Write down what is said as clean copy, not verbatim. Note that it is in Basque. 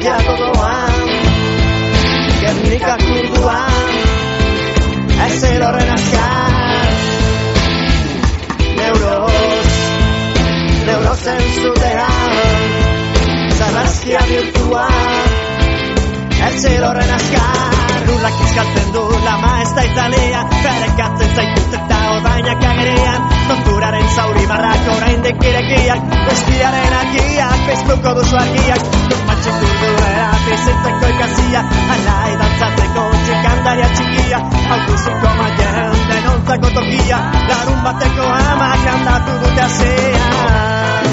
argia gogoan, Gernika kurduan, ez erorren azkar. Neurozen zutean, zarrazkia bihurtuan, ez erorren azkar. Urrak izkaltzen du, lama ez da italia, berekatzen zaitut eta odainak agerian, torturaren zauri barrak oraindik irekiak, bestiaren argiak, piztuko duzu argiak, matxetu duera, bizitzeko ikazia, alai dantzatzeko txikandaria txikia, hau duziko maien denontzako tokia,